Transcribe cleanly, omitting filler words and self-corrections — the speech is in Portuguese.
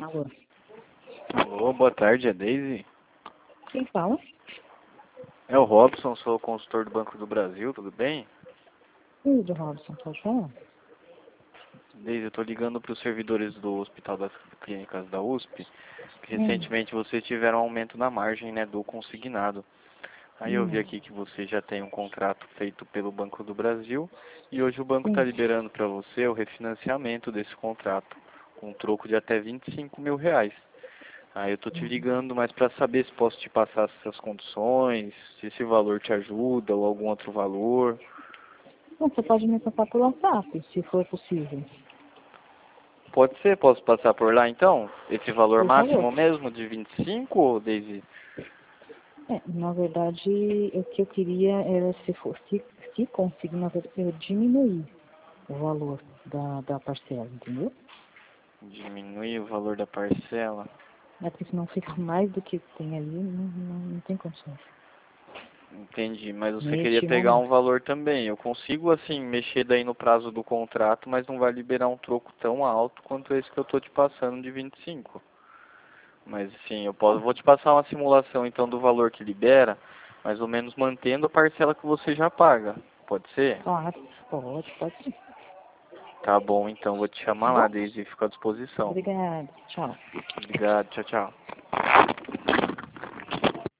Alô, Alô, boa tarde, é Daisy? quem fala? É o Robson, sou o consultor do Banco do Brasil, tudo bem? Tudo, Robson, pode falar? Daisy, eu tô ligando para os servidores do Hospital das Clínicas da USP, que Hum, recentemente vocês tiveram um aumento na margem, né, do consignado. Aí eu vi hum, aqui que você já tem um contrato feito pelo Banco do Brasil e hoje o banco está sim. liberando para você o refinanciamento desse contrato, com um troco de até R$ 25.000. Aí eu tô te ligando mais para saber se posso te passar essas condições, se esse valor te ajuda ou algum outro valor. Não, você pode me passar por WhatsApp, se for possível. Pode ser, posso passar por lá então? Esse valor Por favor. máximo mesmo de 25, Daisy? Na verdade, o que eu queria era se conseguir, na verdade, eu diminuir o valor da parcela, entendeu? Diminuir o valor da parcela? É porque senão fica mais do que tem ali, não tem condições. Entendi, mas você queria Neste pegar um momento. valor também. Eu consigo assim mexer daí no prazo do contrato, mas não vai liberar um troco tão alto quanto esse que eu tô te passando de 25. Mas sim, vou te passar uma simulação então do valor que libera, mais ou menos mantendo a parcela que você já paga. Pode ser? Claro, pode sim. Tá bom, então vou te Tá chamar lá, bom? Daisy, fico à disposição. Obrigada. Tchau. Obrigado, tchau, tchau.